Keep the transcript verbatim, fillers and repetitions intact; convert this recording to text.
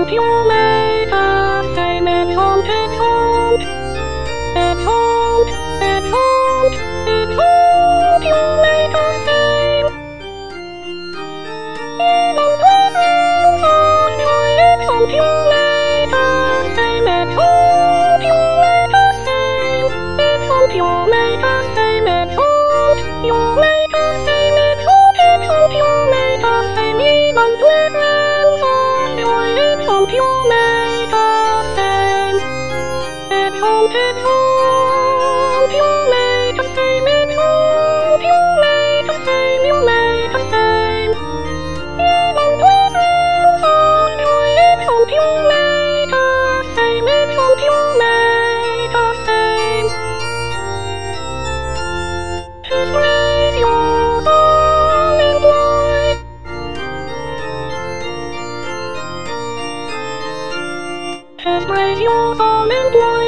hope you make the same. It's haunt, it's haunt. It's haunt, it's haunt. It's haunt, you make the same. Even presents of joy, it's haunt, you make the same. It's haunt, you make the same. It's haunt, you make the same. It's haunt, you make the same. It's haunt, it's haunt, you make the same. Even presents of joy, it's haunt, you make the same. It's haunt, it's haunt, you make the same. It's haunt, you make the same. You make the same. Even presents of joy, it's haunt, you make the same. It's haunt, you make the same. His radio's unemployed. His radio's unemployed.